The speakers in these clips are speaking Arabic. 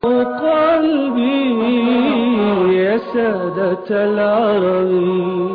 قلبي يا سادة العرب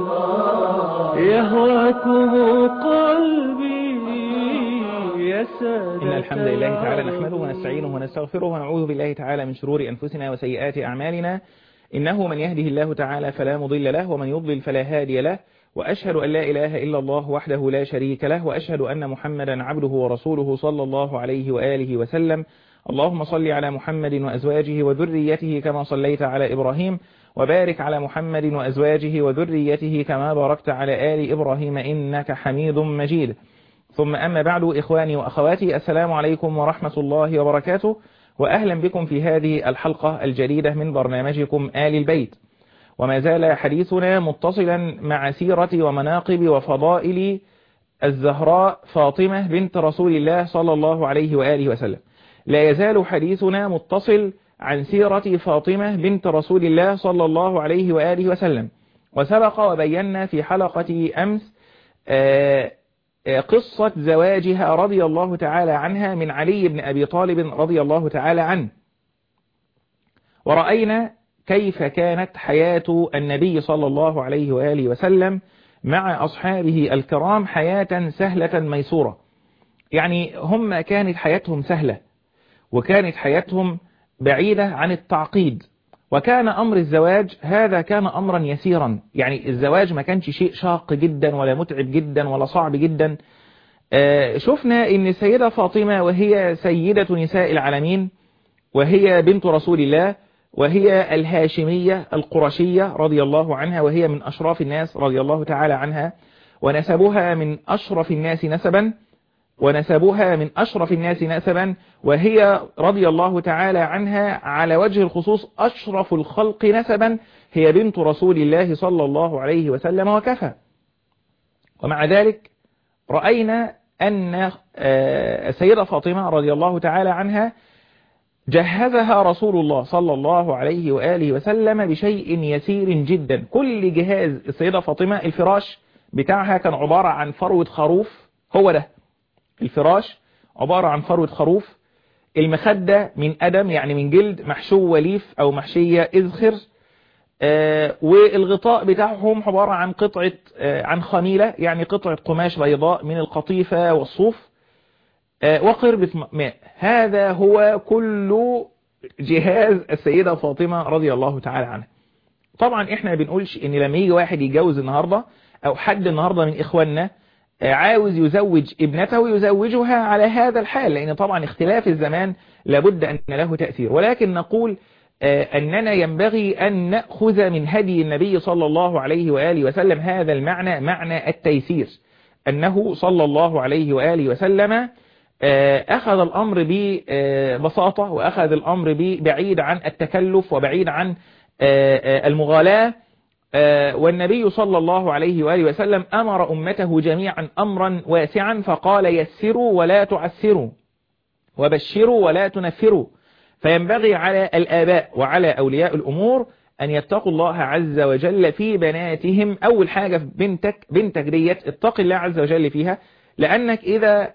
يهواكم قلبي يا سادة إن الحمد لله تعالى نحمده ونستعينه ونستغفره ونعوذ بالله تعالى من شرور أنفسنا وسيئات أعمالنا. إنه من يهده الله تعالى فلا مضل له ومن يضلل فلا هادي له، وأشهد أن لا إله إلا الله وحده لا شريك له، وأشهد أن محمدا عبده ورسوله صلى الله عليه وآله وسلم. اللهم صل على محمد وأزواجه وذريته كما صليت على إبراهيم، وبارك على محمد وأزواجه وذريته كما باركت على آل إبراهيم إنك حميد مجيد. ثم أما بعد، إخواني وأخواتي، السلام عليكم ورحمة الله وبركاته، وأهلا بكم في هذه الحلقة الجديدة من برنامجكم آل البيت. وما زال حديثنا متصلا مع سيرة ومناقب وفضائل الزهراء فاطمة بنت رسول الله صلى الله عليه وآله وسلم. لا يزال حديثنا متصل عن سيرة فاطمة بنت رسول الله صلى الله عليه وآله وسلم، وسبق وبينا في حلقة أمس قصة زواجها رضي الله تعالى عنها من علي بن أبي طالب رضي الله تعالى عنه، ورأينا كيف كانت حياة النبي صلى الله عليه وآله وسلم مع أصحابه الكرام حياة سهلة ميسورة. يعني هم كانت حياتهم سهلة، وكانت حياتهم بعيدة عن التعقيد، وكان أمر الزواج هذا كان أمرا يسيرا. يعني الزواج ما كانش شيء شاق جدا ولا متعب جدا ولا صعب جدا. شفنا إن السيدة فاطمة وهي سيدة نساء العالمين، وهي بنت رسول الله، وهي الهاشمية القرشية رضي الله عنها، وهي من أشراف الناس رضي الله تعالى عنها، ونسبها من أشرف الناس نسبا، وهي رضي الله تعالى عنها على وجه الخصوص أشرف الخلق نسبا، هي بنت رسول الله صلى الله عليه وسلم وكفى. ومع ذلك رأينا أن السيدة فاطمة رضي الله تعالى عنها جهزها رسول الله صلى الله عليه وآله وسلم بشيء يسير جدا. كل جهاز السيدة فاطمة، الفراش بتاعها كان عبارة عن فروة خروف، هو ده الفراش عبارة عن فروة خروف، المخدة من أدم يعني من جلد محشو وليف أو محشية إذخر، والغطاء بتاعهم عبارة عن قطعة عن خميلة، يعني قطعة قماش بيضاء من القطيفة والصوف، وقربة ماء. هذا هو كل جهاز السيدة فاطمة رضي الله تعالى عنها. طبعا احنا بنقولش ان لما يجي واحد يتجوز النهاردة او حد النهاردة من اخواننا عاوز يزوج ابنته يزوجها على هذا الحال، لان طبعا اختلاف الزمان لابد ان له تأثير، ولكن نقول أننا ينبغي أن نأخذ من هدي النبي صلى الله عليه وآله وسلم هذا المعنى، معنى التيسير، أنه صلى الله عليه وآله وسلم أخذ الأمر ببساطة، وأخذ الأمر بعيد عن التكلف وبعيد عن المغالاة. والنبي صلى الله عليه وآله وسلم أمر أمته جميعا أمرا واسعا، فقال: يسروا ولا تعسروا، وبشروا ولا تنفروا. فينبغي على الآباء وعلى أولياء الأمور أن يتقوا الله عز وجل في بناتهم. أول حاجة في بنتك ديت اتق الله عز وجل فيها، لأنك إذا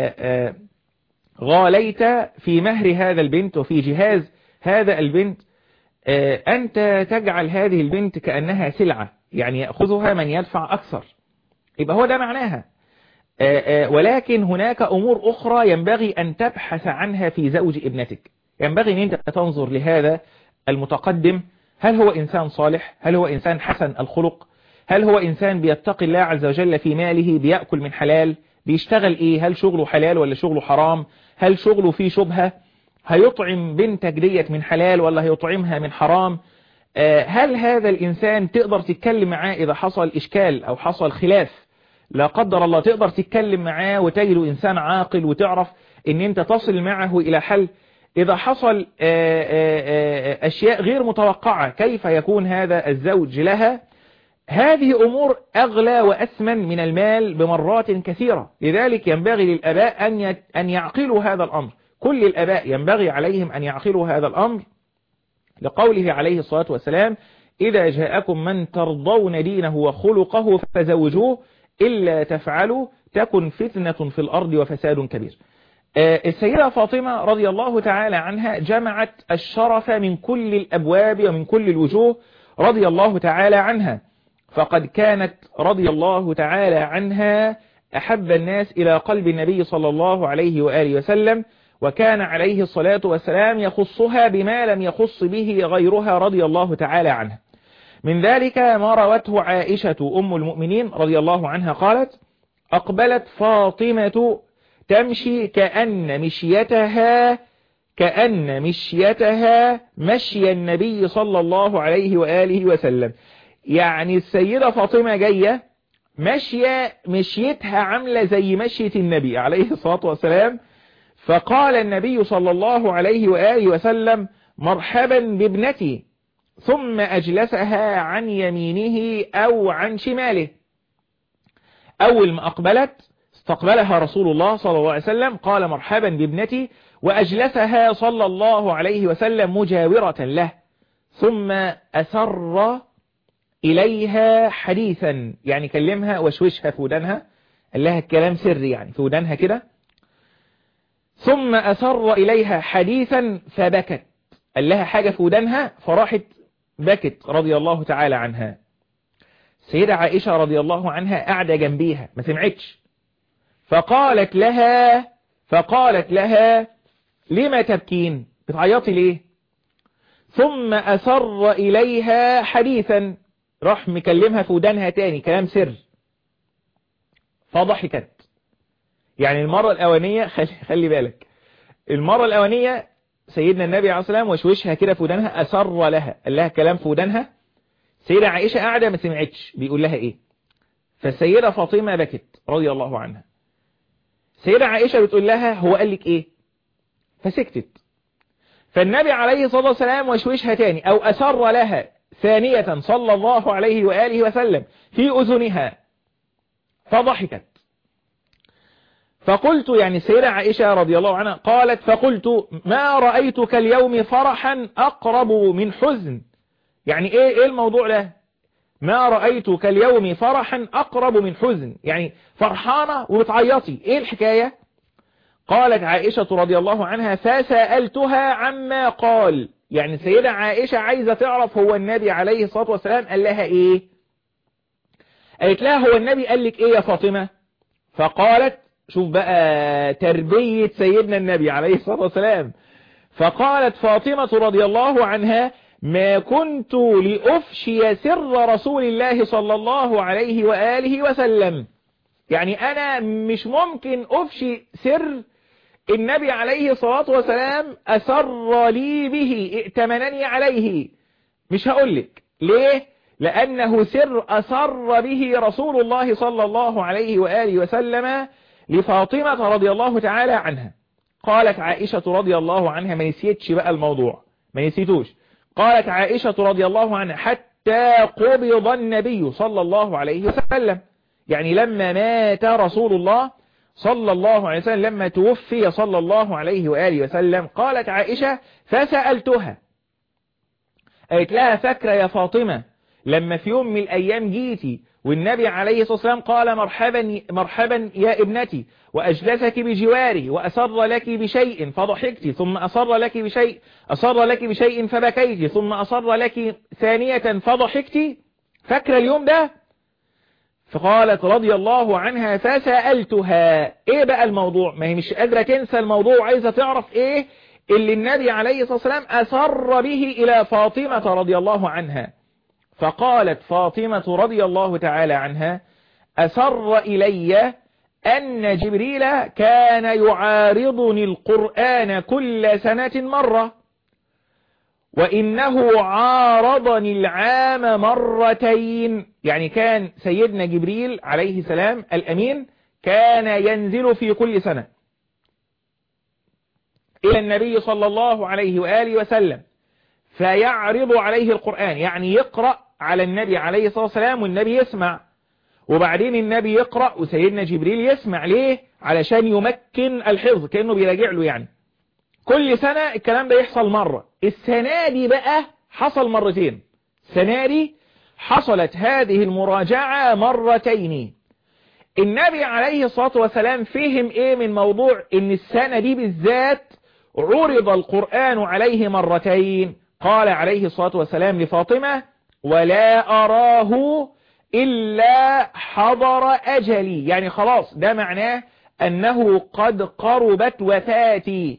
غاليت في مهر هذا البنت وفي جهاز هذا البنت، أنت تجعل هذه البنت كأنها سلعة، يعني يأخذها من يدفع أكثر، يبقى هو ده معناها. ولكن هناك أمور أخرى ينبغي أن تبحث عنها في زوج ابنتك. ينبغي أن أنت تنظر لهذا المتقدم، هل هو إنسان صالح؟ هل هو إنسان حسن الخلق؟ هل هو إنسان بيتقي الله عز وجل في ماله، بيأكل من حلال، بيشتغل إيه؟ هل شغله حلال ولا شغله حرام؟ هل شغله فيه شبهة؟ هيطعم بنتك ديت من حلال ولا هيطعمها من حرام؟ هل هذا الإنسان تقدر تتكلم معاه إذا حصل إشكال أو حصل خلاف لا قدر الله، تقدر تتكلم معاه وتجده إنسان عاقل وتعرف أن أنت تصل معه إلى حل؟ إذا حصل أشياء غير متوقعة، كيف يكون هذا الزوج لها؟ هذه أمور أغلى وأثمن من المال بمرات كثيرة. لذلك ينبغي للآباء أن يعقلوا هذا الأمر. كل الآباء ينبغي عليهم أن يعقلوا هذا الأمر، لقوله عليه الصلاة والسلام: إذا جاءكم من ترضون دينه وخلقه فزوجوه، إلا تفعلوا تكن فتنة في الأرض وفساد كبير. السيدة فاطمة رضي الله تعالى عنها جمعت الشرف من كل الأبواب ومن كل الوجوه رضي الله تعالى عنها، فقد كانت رضي الله تعالى عنها أحب الناس إلى قلب النبي صلى الله عليه وآله وسلم، وكان عليه الصلاة والسلام يخصها بما لم يخص به غيرها رضي الله تعالى عنها. من ذلك ما روته عائشة أم المؤمنين رضي الله عنها قالت: أقبلت فاطمة تمشي كأن مشيتها مشي النبي صلى الله عليه وآله وسلم. يعني السيدة فاطمة جاية مشيتها عاملة زي مشية النبي عليه الصلاة والسلام. فقال النبي صلى الله عليه وآله وسلم: مرحبا بابنتي، ثم أجلسها عن يمينه أو عن شماله. أول ما أقبلت استقبلها رسول الله صلى الله عليه وسلم، قال: مرحبا بابنتي، وأجلسها صلى الله عليه وسلم مجاورة له، ثم أسر إليها حديثا، يعني كلمها وشوشها في ودنها، قال لها الكلام سري يعني في ودنها كده. ثم أسر إليها حديثا فبكت، قال لها حاجة في ودنها فراحت بكت رضي الله تعالى عنها. السيدة عائشة رضي الله عنها قاعدة جنبيها ما سمعتش، فقالت لها: لما تبكين؟ بتعيطي ليه؟ ثم أسر إليها حديثا، راح مكلمها في ودانها تاني كلام سر، فضحكت. يعني المرة الأولانية خلي بالك، المرة الأولانية سيدنا النبي عليه الصلاة والسلام وشوشها كده في ودانها، أسر لها، قال لها كلام في ودانها. سيدة عائشة قاعدة ما سمعتش بيقول لها إيه، فالسيدة فاطمة بكت رضي الله عنها. سيدة عائشة بتقول لها: هو قال لك إيه؟ فسكتت. فالنبي عليه الصلاة والسلام وشوشها تاني أو أسر لها ثانية صلى الله عليه وآله وسلم في أذنها، فضحكت. فقلت، يعني السيدة عائشة رضي الله عنها قالت: فقلت: ما رأيتك اليوم فرحا أقرب من حزن. يعني إيه الموضوع ده؟ ما رأيتك اليوم فرحا أقرب من حزن، يعني فرحانة وبتعيطي، إيه الحكاية؟ قالت عائشة رضي الله عنها: فسألتها عما قال. يعني السيدة عائشة عايزة تعرف هو النبي عليه الصلاة والسلام قال لها إيه. قالت لها: هو النبي قال لك إيه يا فاطمة؟ فقالت، شوف بقى تربية سيدنا النبي عليه الصلاة والسلام، فقالت فاطمة رضي الله عنها: ما كنت لأفشي سر رسول الله صلى الله عليه وآله وسلم. يعني أنا مش ممكن أفشي سر النبي عليه الصلاة والسلام أسر لي به، ائتمنني عليه، مش هقولك ليه، لأنه سر أسر به رسول الله صلى الله عليه وآله وسلم لفاطمة رضي الله تعالى عنها. قالت عائشة رضي الله عنها، ما نسيتش بقى الموضوع، ما نسيتوش. قالت عائشة رضي الله عنها: حتى قبض النبي صلى الله عليه وسلم، يعني لما مات رسول الله صلى الله عليه وسلم، لما توفي صلى الله عليه وآله وسلم. قالت عائشة: فسألتها، قالت لها: فاكرة يا فاطمة لما في يوم من الأيام جيتي والنبي عليه الصلاة والسلام قال: مرحبا يا ابنتي، وأجلسك بجواري، وأسر لك بشيء فضحكت، ثم أسر لك بشيء فبكيت، ثم أسر لك ثانية فضحكت، فاكرة اليوم ده؟ فقالت رضي الله عنها: فسألتها. ايه بقى الموضوع؟ ما هي مش قادرة تنسى الموضوع وعايزة تعرف ايه اللي النبي عليه الصلاة والسلام أسر به إلى فاطمة رضي الله عنها. فقالت فاطمة رضي الله تعالى عنها: أسر إلي أن جبريل كان يعارضني القرآن كل سنة مرة، وإنه عارضني العام مرتين. يعني كان سيدنا جبريل عليه السلام الأمين كان ينزل في كل سنة إلى النبي صلى الله عليه وآله وسلم فيعرض عليه القرآن، يعني يقرأ على النبي عليه الصلاة والسلام والنبي يسمع، وبعدين النبي يقرأ وسيدنا جبريل يسمع. ليه؟ علشان يمكن الحفظ، كأنه بيراجع له. يعني كل سنة الكلام ده يحصل مرة، السنة دي بقى حصل مرتين. السنة دي حصلت هذه المراجعة مرتين. النبي عليه الصلاة والسلام فهم ايه من موضوع ان السنة دي بالذات عرض القرآن عليه مرتين؟ قال عليه الصلاة والسلام لفاطمة: ولا أراه إلا حضر أجلي، يعني خلاص ده معناه أنه قد قربت وفاتي،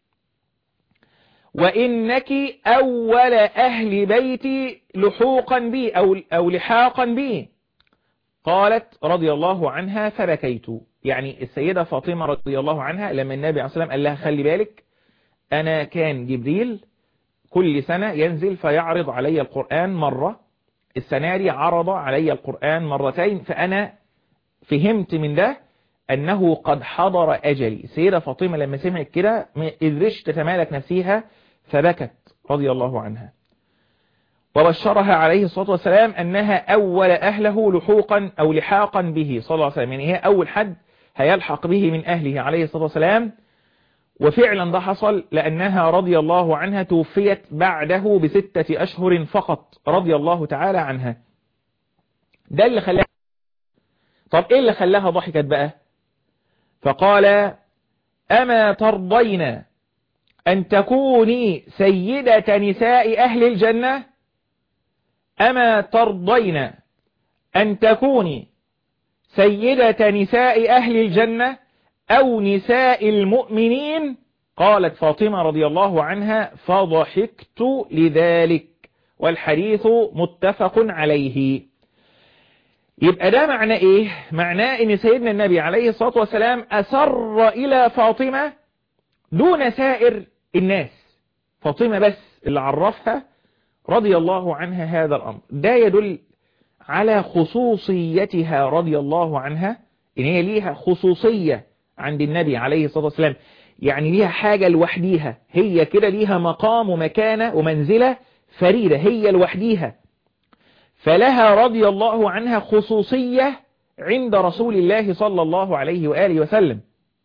وإنك أول أهل بيتي لحوقا بي أو لحاقا بي. قالت رضي الله عنها: فبكيت. يعني السيدة فاطمة رضي الله عنها لما النبي عليه الصلاة والسلام قال لها: خلي بالك، أنا كان جبريل كل سنة ينزل فيعرض علي القرآن مرة، السنة دي عرض علي القرآن مرتين، فأنا فهمت من ده أنه قد حضر أجلي. السيدة فاطمة لما سمعت كده ما قدرتش تتمالك نفسها فبكت رضي الله عنها، وبشرها عليه الصلاة والسلام أنها أول أهله لحوقا أو لحاقا به صلى الله عليه وسلم، يعني هي أول حد هيلحق به من أهله عليه الصلاة والسلام. وفعلا ده حصل، لأنها رضي الله عنها توفيت بعده ب6 أشهر فقط رضي الله تعالى عنها. ده اللي خلاها. طب إيه اللي خلاها ضحكت بقى؟ فقال: أما ترضين أن تكوني سيدة نساء أهل الجنة؟ أما ترضين أن تكوني سيدة نساء أهل الجنة أو نساء المؤمنين؟ قالت فاطمة رضي الله عنها: فضحكت لذلك. والحديث متفق عليه. يبقى ده معناه إيه؟ معناه إن سيدنا النبي عليه الصلاة والسلام أسر إلى فاطمة دون سائر الناس، فاطمة بس اللي عرفها رضي الله عنها هذا الأمر. ده يدل على خصوصيتها رضي الله عنها، إن هي ليها خصوصية عند النبي عليه الصلاة والسلام، يعني ليها حاجة لوحديها، هي كده ليها مقام ومكانة ومنزلة فريدة هي لوحديها، فلها رضي الله عنها خصوصية عند رسول الله صلى الله عليه وآله وسلم.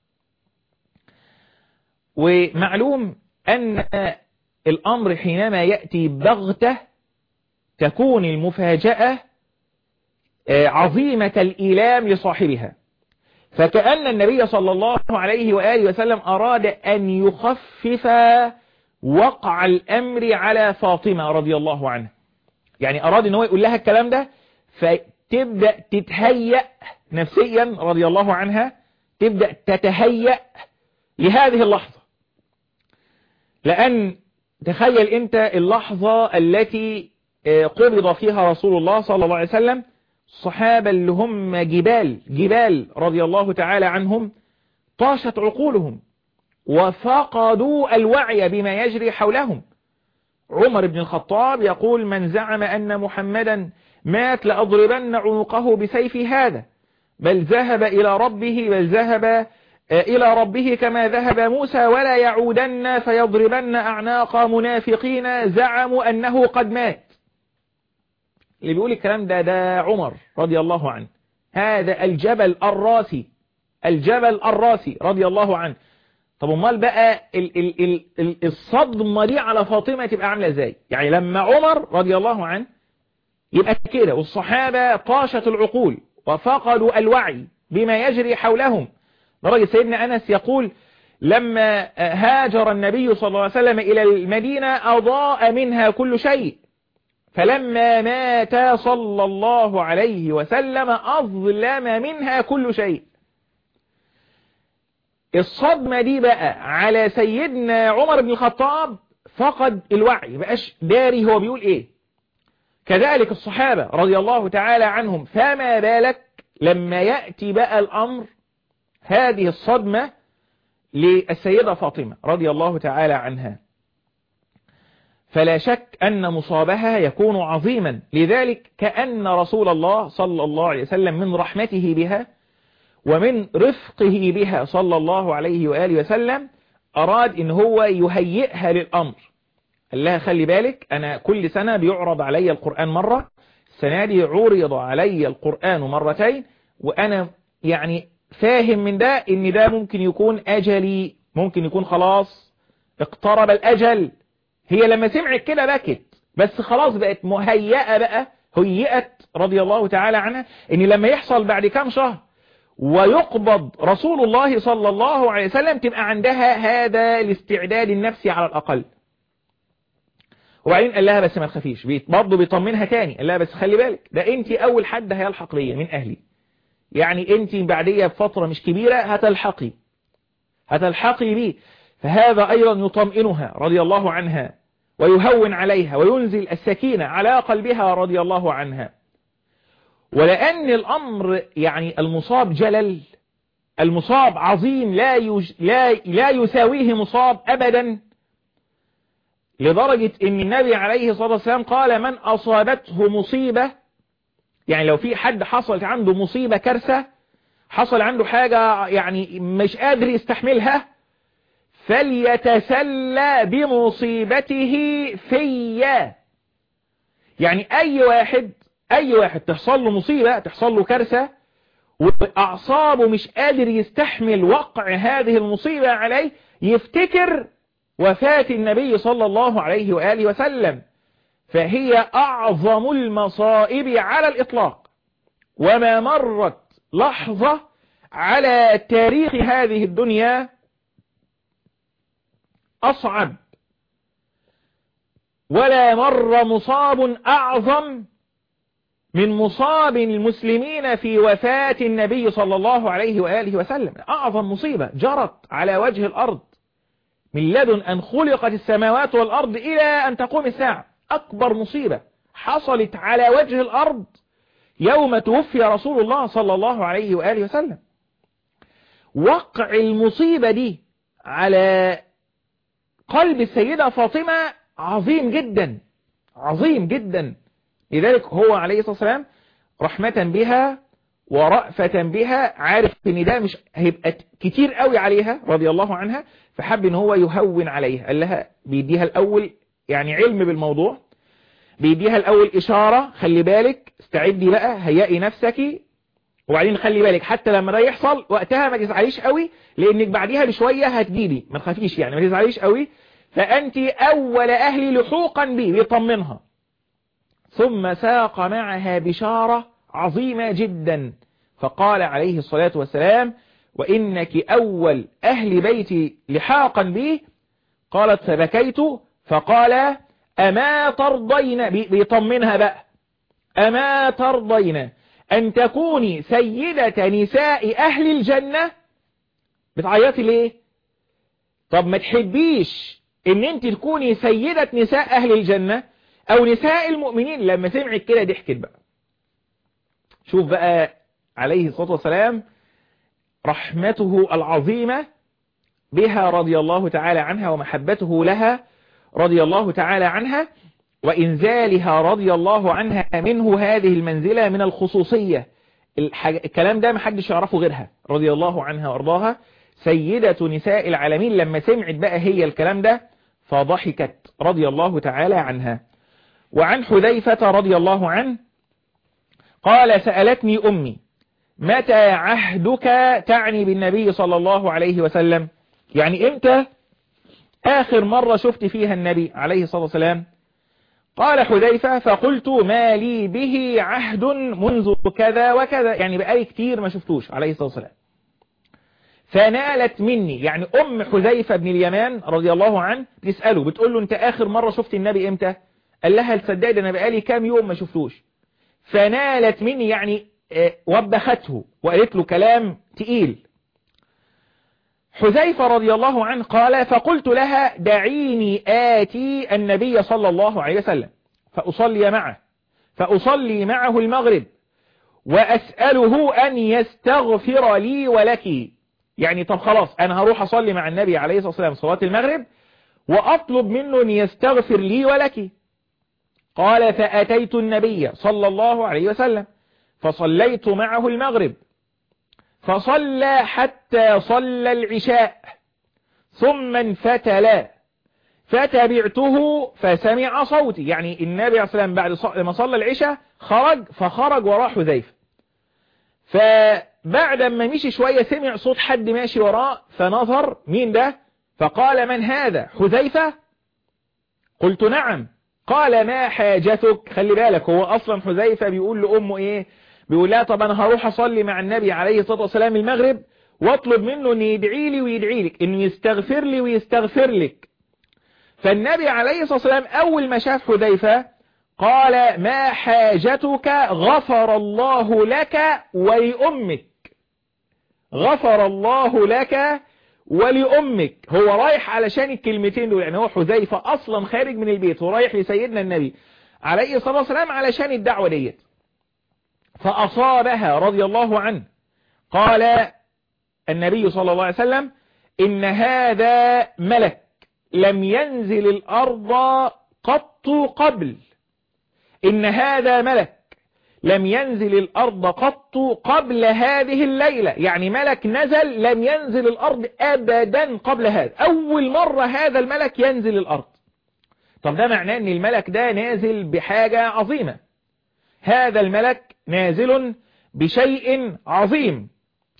ومعلوم أن الأمر حينما يأتي بغتة تكون المفاجأة عظيمة الإيلام لصاحبها، فكأن النبي صلى الله عليه وآله وسلم أراد أن يخفف وقع الأمر على فاطمة رضي الله عنها، يعني أراد أنه يقول لها الكلام ده فتبدأ تتهيأ نفسيا رضي الله عنها، تبدأ تتهيأ لهذه اللحظة. لأن تخيل أنت اللحظة التي قبض فيها رسول الله صلى الله عليه وسلم، الصحابة اللي هم جبال رضي الله تعالى عنهم طاشت عقولهم وفقدوا الوعي بما يجري حولهم. عمر بن الخطاب يقول: من زعم أن محمدا مات لأضربن عنقه بسيف هذا، بل ذهب إلى ربه كما ذهب موسى، ولا يعودن فيضربن أعناق منافقين زعموا أنه قد مات. اللي بيقول الكلام ده عمر رضي الله عنه، هذا الجبل الراسي رضي الله عنه. طب امال بقى الصدمة دي على فاطمة تبقى عاملة ازاي؟ يعني لما عمر رضي الله عنه يبقى كده، والصحابة طاشت العقول وفقدوا الوعي بما يجري حولهم، درجة سيدنا أنس يقول: لما هاجر النبي صلى الله عليه وسلم إلى المدينة أضاء منها كل شيء، فلما مات صلى الله عليه وسلم أظلم منها كل شيء. الصدمة دي بقى على سيدنا عمر بن الخطاب فقد الوعي، بقاش داري هو بيقول ايه. كذلك الصحابة رضي الله تعالى عنهم، فما بالك لما يأتي بقى الأمر هذه الصدمة للسيدة فاطمة رضي الله تعالى عنها. فلا شك أن مصابها يكون عظيما، لذلك كأن رسول الله صلى الله عليه وسلم من رحمته بها ومن رفقه بها صلى الله عليه وآله وسلم أراد إن هو يهيئها للأمر. قال لها: خلي بالك، أنا كل سنة بيعرض علي القرآن مرة، السنة دي عرض علي القرآن مرتين، وأنا يعني فاهم من ده إن ده ممكن يكون أجلي، ممكن يكون خلاص اقترب الأجل. هي لما سمعت كده بكت، بس خلاص بقت مهيئة بقى، هيئت رضي الله تعالى عنها إن لما يحصل بعد كام شهر ويقبض رسول الله صلى الله عليه وسلم، تبقى عندها هذا الاستعداد النفسي على الأقل. وبعدين قال لها بس ما تخافيش، برضه بيطمنها تاني، قال لها بس خلي بالك ده انت اول حد هيلحق بيا من اهلي، يعني انت بعديها بفترة مش كبيرة هتلحقي بي. فهذا ايضا يطمئنها رضي الله عنها ويهون عليها وينزل السكينة على قلبها رضي الله عنها. ولأن الأمر يعني المصاب جلل، المصاب عظيم لا يساويه مصاب أبدا، لدرجة ان النبي عليه الصلاة والسلام قال من أصابته مصيبة، يعني لو في حد حصلت عنده مصيبة كارثة، حصل عنده حاجة يعني مش قادر يستحملها، فليتسلى بمصيبته فيا. يعني أي واحد تحصل له مصيبة، تحصل له كارثة، وأعصابه مش قادر يستحمل وقع هذه المصيبة عليه، يفتكر وفاة النبي صلى الله عليه وآله وسلم، فهي أعظم المصائب على الإطلاق. وما مرت لحظة على تاريخ هذه الدنيا أصعب، ولا مر مصاب أعظم من مصاب المسلمين في وفاة النبي صلى الله عليه وآله وسلم. أعظم مصيبة جرت على وجه الأرض من لدن أن خلقت السماوات والأرض إلى أن تقوم الساعة. أكبر مصيبة حصلت على وجه الأرض يوم توفي رسول الله صلى الله عليه وآله وسلم. وقع المصيبة دي على قلب السيدة فاطمة عظيم جدا، عظيم جدا. لذلك هو عليه الصلاة والسلام رحمة بها ورأفة بها، عارف ان ده مش هيبقى كتير قوي عليها رضي الله عنها، فحب ان هو يهون عليها. قال لها بيديها الاول يعني علم بالموضوع، بيديها الاول اشارة، خلي بالك استعدي بقى، هيئي نفسك، وبعدين خلي بالك حتى لما ده يحصل وقتها ما تزعليش قوي، لانك بعديها بشوية هتجيلي، ما تخافيش يعني، ما تزعليش قوي، فانت اول اهلي لحوقا بي، بيطمنها. ثم ساق معها بشارة عظيمة جدا، فقال عليه الصلاة والسلام وإنك أول أهل بيتي لحاقا بي. قالت فبكيت، فقال أما ترضين، بيطمنها بقى، أما ترضين أن تكوني سيدة نساء أهل الجنة؟ بتعيطي ليه؟ طب ما تحبيش ان انت تكوني سيدة نساء أهل الجنة أو نساء المؤمنين؟ لما سمعت كده ضحكت بقى. شوف بقى عليه الصلاة والسلام رحمته العظيمة بها رضي الله تعالى عنها، ومحبته لها رضي الله تعالى عنها، وإنزالها رضي الله عنها منه هذه المنزلة من الخصوصية. الكلام ده محدش يعرفه غيرها رضي الله عنها وارضاها، سيدة نساء العالمين. لما سمعت بقى هي الكلام ده فضحكت رضي الله تعالى عنها. وعن حذيفة رضي الله عنه قال سألتني أمي متى عهدك، تعني بالنبي صلى الله عليه وسلم، يعني امتى آخر مرة شفت فيها النبي عليه الصلاة والسلام؟ قال حذيفة فقلت ما لي به عهد منذ كذا وكذا، يعني بقالي كتير ما شفتوش عليه الصلاة والسلام. فنالت مني، يعني أم حذيفة بن اليمان رضي الله عنه تسأله، بتقول له أنت آخر مرة شفت النبي إمتى؟ قال لها تصدقي أنا بقالي كام يوم ما شفتوش. فنالت مني يعني وبخته وقالت له كلام تقيل. حذيفة رضي الله عنه قال فقلت لها دعيني آتي النبي صلى الله عليه وسلم فأصلي معه المغرب وأسأله أن يستغفر لي ولك. يعني طب خلاص أنا هروح أصلي مع النبي عليه الصلاة والسلام صلاة المغرب وأطلب منه أن يستغفر لي ولك. قال فأتيت النبي صلى الله عليه وسلم فصليت معه المغرب فصلى حتى صلى العشاء ثم انفتل فتبعته فسمع صوتي، يعني النبي عليه الصلاة والسلام بعد ما صلى العشاء فخرج وراه حذيفة، فبعد ما مشي شوية سمع صوت حد ماشي وراه فنظر مين ده، فقال من هذا؟ حذيفة؟ قلت نعم. قال ما حاجتك؟ خلي بالك هو أصلا حذيفة بيقول لأمه إيه؟ بيقول لها طب أنا هروح أصلي مع النبي عليه الصلاة والسلام المغرب واطلب منه أن يدعي لي ويدعي لك، أنه يستغفر لي ويستغفر لك. فالنبي عليه الصلاة والسلام أول ما شاف حذيفة قال ما حاجتك؟ غفر الله لك ولأمك، غفر الله لك ولأمك. هو رايح علشان الكلمتين دول، يعني هو حذيفة أصلا خارج من البيت ورايح لسيدنا النبي عليه الصلاة والسلام علشان الدعوة ديت، فأصابها رضي الله عنه. قال النبي صلى الله عليه وسلم إن هذا ملك لم ينزل الأرض قط قبل، إن هذا ملك لم ينزل الأرض قط قبل هذه الليلة، يعني ملك نزل لم ينزل الأرض أبدا قبل هذا، أول مرة هذا الملك ينزل الأرض. طب ده معناه أن الملك ده نازل بحاجة عظيمة، هذا الملك نازل بشيء عظيم.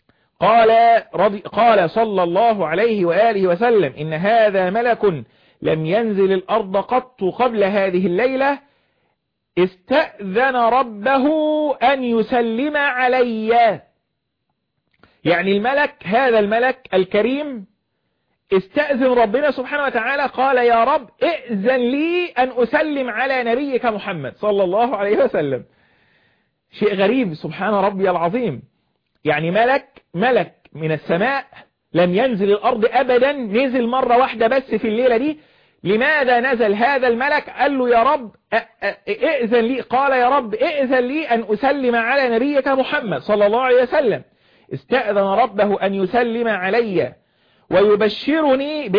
قال صلى الله عليه وآله وسلم إن هذا ملك لم ينزل الأرض قط قبل هذه الليلة استأذن ربه أن يسلم علي. يعني الملك، هذا الملك الكريم استأذن ربنا سبحانه وتعالى، قال يا رب ائذن لي أن أسلم على نبيك محمد صلى الله عليه وسلم. شيء غريب، سبحان ربي العظيم. يعني ملك من السماء لم ينزل الأرض أبدا، نزل مرة واحدة بس في الليلة دي. لماذا نزل هذا الملك؟ قال له يا رب ائذن لي، قال يا رب ائذن لي أن أسلم على نبيك محمد صلى الله عليه وسلم. استأذن ربه أن يسلم علي ويبشرني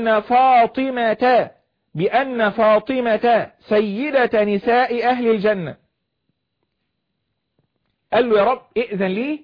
بأن فاطمة سيدة نساء أهل الجنة. قال له يا رب ائذن لي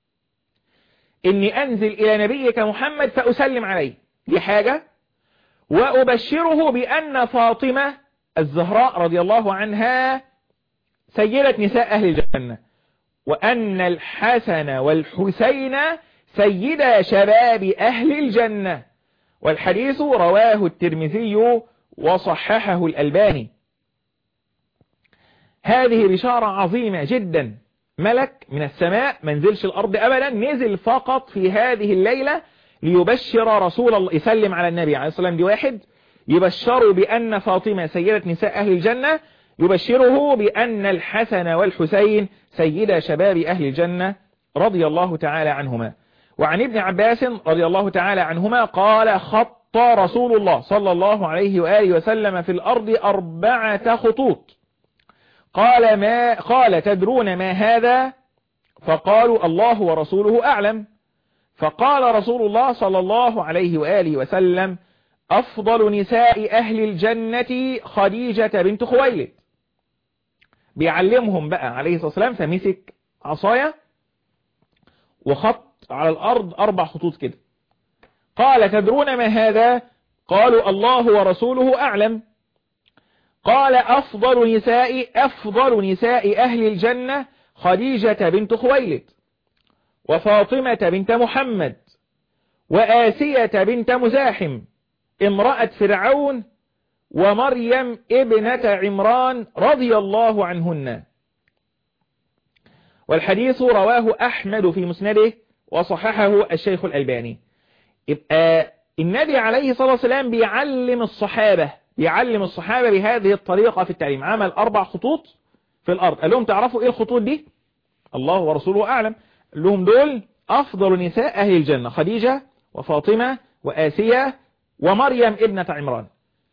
إني أنزل إلى نبيك محمد فأسلم عليه، دي حاجة. وأبشره بأن فاطمة الزهراء رضي الله عنها سيدة نساء أهل الجنة، وأن الحسن والحسين سيدا شباب أهل الجنة. والحديث رواه الترمذي وصححه الألباني. هذه بشارة عظيمة جدا، ملك من السماء منزلش الأرض أبدا، نزل فقط في هذه الليلة ليبشر رسول الله، يسلم على النبي عليه الصلاة والسلام. دي واحد، يبشره بأن فاطمة سيدة نساء أهل الجنة، يبشره بأن الحسن والحسين سيدا شباب أهل الجنة رضي الله تعالى عنهما. وعن ابن عباس رضي الله تعالى عنهما قال خط رسول الله صلى الله عليه وآله وسلم في الأرض 4 خطوط. قال تدرون ما هذا؟ فقالوا الله ورسوله أعلم. فقال رسول الله صلى الله عليه وآله وسلم أفضل نساء أهل الجنة خديجة بنت خويلد. بيعلمهم بقى عليه الصلاة والسلام، فمسك عصاية وخط على الأرض 4 خطوط كده. قال تدرون ما هذا؟ قالوا الله ورسوله أعلم. قال أفضل نساء أهل الجنة خديجة بنت خويلد، وفاطمة بنت محمد، وآسية بنت مزاحم امرأة فرعون، ومريم ابنة عمران رضي الله عنهن. والحديث رواه أحمد في مسنده وصححه الشيخ الألباني. يبقى النبي عليه الصلاة والسلام بيعلم الصحابة بهذه الطريقة في التعليم. عمل 4 خطوط في الأرض، قال لهم تعرفوا إيه الخطوط دي؟ الله ورسوله أعلم. قال لهم دول أفضل نساء أهل الجنة، خديجة وفاطمة وآسية ومريم ابنة عمران.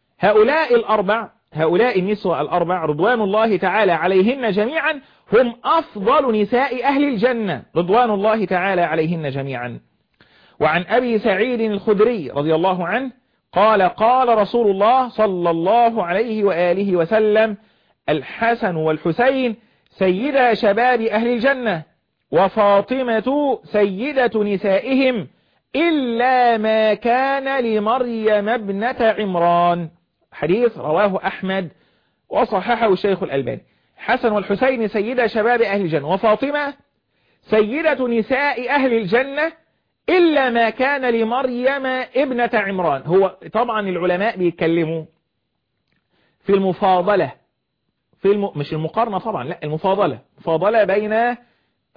هؤلاء النسوة 4 رضوان الله تعالى عليهن جميعا هم أفضل نساء أهل الجنة رضوان الله تعالى عليهن جميعا. وعن أبي سعيد الخدري رضي الله عنه قال قال رسول الله صلى الله عليه وآله وسلم الحسن والحسين سيدا شباب أهل الجنة، وفاطمة سيدة نسائهم إلا ما كان لمريم ابنة عمران. حديث رواه أحمد وصححه الشيخ الألباني. حسن والحسين سيدا شباب أهل الجنة، وفاطمة سيدة نساء أهل الجنة إلا ما كان لمريم ابنة عمران. هو طبعا العلماء بيتكلموا في المفاضلة، مش المقارنة طبعا، لا المفاضلة بين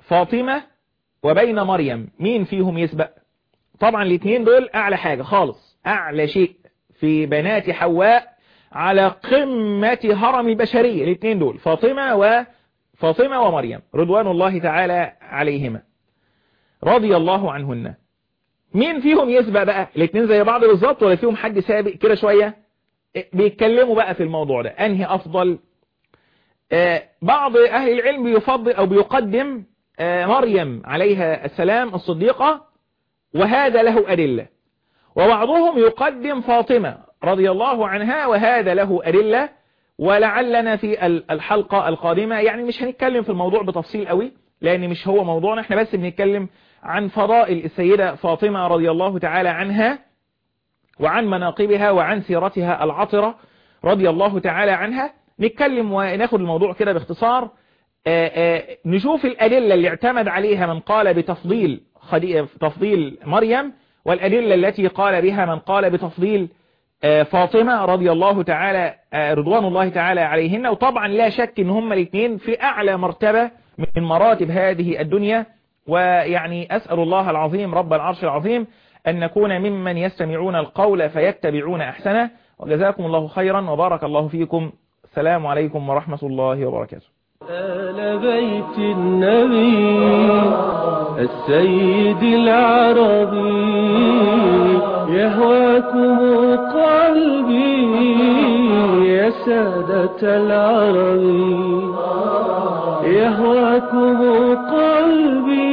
فاطمة وبين مريم، مين فيهم يسبق؟ طبعا الاثنين دول أعلى حاجة خالص، أعلى شيء في بنات حواء، على قمة هرم البشرية الاثنين دول، فاطمة ومريم رضوان الله تعالى عليهما رضي الله عنهن. مين فيهم يسبق بقى؟ الاثنين زي بعض بالظبط ولا فيهم حد سابق كده شوية؟ بيتكلموا بقى في الموضوع ده، أنهي أفضل؟ بعض أهل العلم بيفضل أو بيقدم مريم عليها السلام الصديقة، وهذا له أدلة، وبعضهم يقدم فاطمة رضي الله عنها وهذا له أدلة. ولعلنا في الحلقة القادمة يعني مش هنتكلم في الموضوع بتفصيل قوي لأن مش هو موضوعنا، احنا بس بنتكلم عن فضائل السيدة فاطمة رضي الله تعالى عنها وعن مناقبها وعن سيرتها العطرة رضي الله تعالى عنها. نتكلم وناخد الموضوع كده باختصار، نشوف الأدلة اللي اعتمد عليها من قال بتفضيل مريم، والأدلة التي قال بها من قال بتفضيل فاطمة رضي الله تعالى رضوان الله تعالى عليهن. وطبعا لا شك ان هما الاثنين في أعلى مرتبة من مراتب هذه الدنيا، ويعني أسأل الله العظيم رب العرش العظيم أن نكون ممن يستمعون القول فيتبعون أحسنه. وجزاكم الله خيرا وبارك الله فيكم. السلام عليكم ورحمة الله وبركاته. آل بيت النبي السيد العربي يهواكم قلبي يا سادة العربي، يهواكم قلبي